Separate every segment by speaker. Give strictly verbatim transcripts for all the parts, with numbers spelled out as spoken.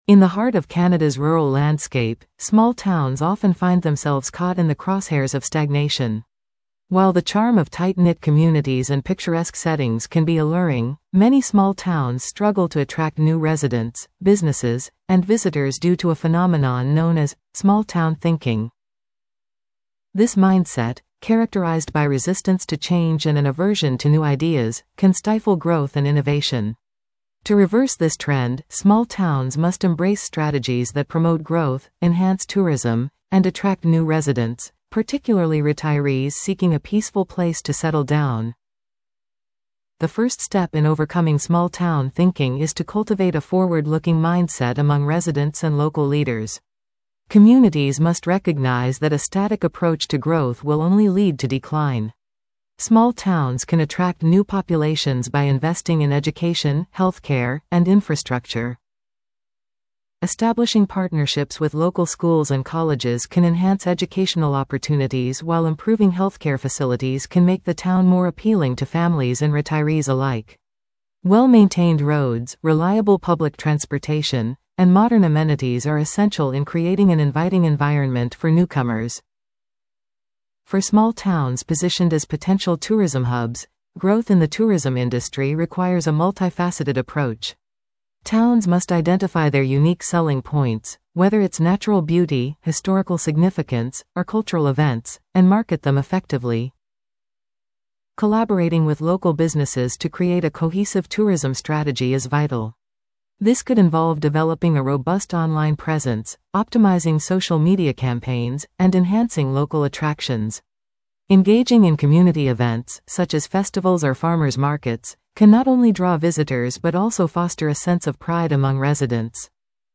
Speaker 1: In the heart of Canada's rural landscape, small towns often find themselves caught in the crosshairs of stagnation. While the charm of tight-knit communities and picturesque settings can be alluring, many small towns struggle to attract new residents, businesses, and visitors due to a phenomenon known as small-town thinking. This mindset, characterized by resistance to change and an aversion to new ideas, can stifle growth and innovation. To reverse this trend, small towns must embrace strategies that promote growth, enhance tourism, and attract new residents, particularly retirees seeking a peaceful place to settle down. The first step in overcoming small-town thinking is to cultivate a forward-looking mindset among residents and local leaders. Communities must recognize that a static approach to growth will only lead to decline. Small towns can attract new populations by investing in education, healthcare, and infrastructure. Establishing partnerships with local schools and colleges can enhance educational opportunities, while improving healthcare facilities can make the town more appealing to families and retirees alike. Well-maintained roads, reliable public transportation, and modern amenities are essential in creating an inviting environment for newcomers. For small towns positioned as potential tourism hubs, growth in the tourism industry requires a multifaceted approach. Towns must identify their unique selling points, whether it's natural beauty, historical significance, or cultural events, and market them effectively. Collaborating with local businesses to create a cohesive tourism strategy is vital. This could involve developing a robust online presence, optimizing social media campaigns, and enhancing local attractions. Engaging in community events, such as festivals or farmers' markets, can not only draw visitors but also foster a sense of pride among residents.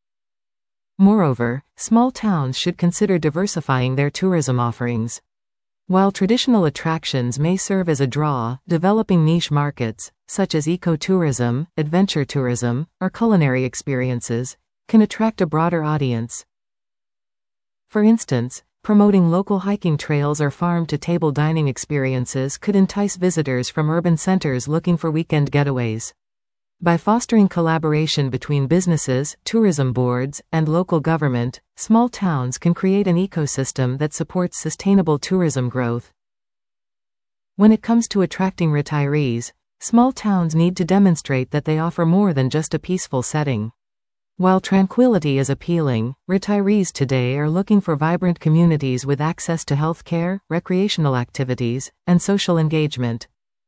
Speaker 1: Moreover, small towns should consider diversifying their tourism offerings. While traditional attractions may serve as a draw, developing niche markets, such as ecotourism, adventure tourism, or culinary experiences, can attract a broader audience. For instance, promoting local hiking trails or farm-to-table dining experiences could entice visitors from urban centers looking for weekend getaways. By fostering collaboration between businesses, tourism boards, and local government, small towns can create an ecosystem that supports sustainable tourism growth. When it comes to attracting retirees, small towns need to demonstrate that they offer more than just a peaceful setting. While tranquility is appealing, retirees today are looking for vibrant communities with access to healthcare, recreational activities, and social engagement.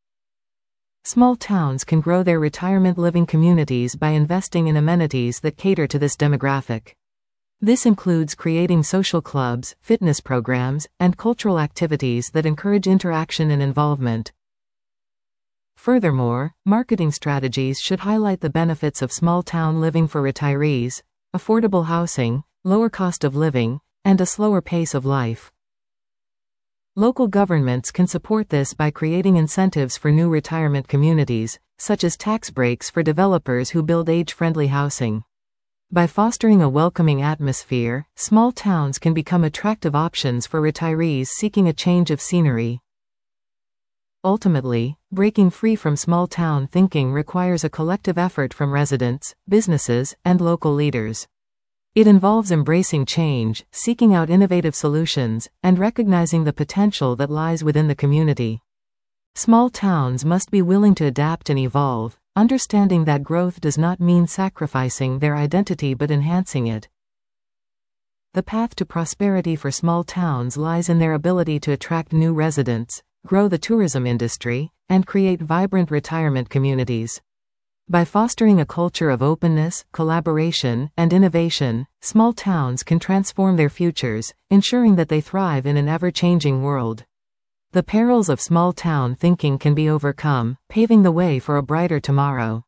Speaker 1: Small towns can grow their retirement living communities by investing in amenities that cater to this demographic. This includes creating social clubs, fitness programs, and cultural activities that encourage interaction and involvement. Furthermore, marketing strategies should highlight the benefits of small-town living for retirees: affordable housing, lower cost of living, and a slower pace of life. Local governments can support this by creating incentives for new retirement communities, such as tax breaks for developers who build age-friendly housing. By fostering a welcoming atmosphere, small towns can become attractive options for retirees seeking a change of scenery. Ultimately, breaking free from small-town thinking requires a collective effort from residents, businesses, and local leaders. It involves embracing change, seeking out innovative solutions, and recognizing the potential that lies within the community. Small towns must be willing to adapt and evolve, understanding that growth does not mean sacrificing their identity but enhancing it. The path to prosperity for small towns lies in their ability to attract new residents, grow the tourism industry, and create vibrant retirement communities. By fostering a culture of openness, collaboration, and innovation, small towns can transform their futures, ensuring that they thrive in an ever-changing world. The perils of small-town thinking can be overcome, paving the way for a brighter tomorrow.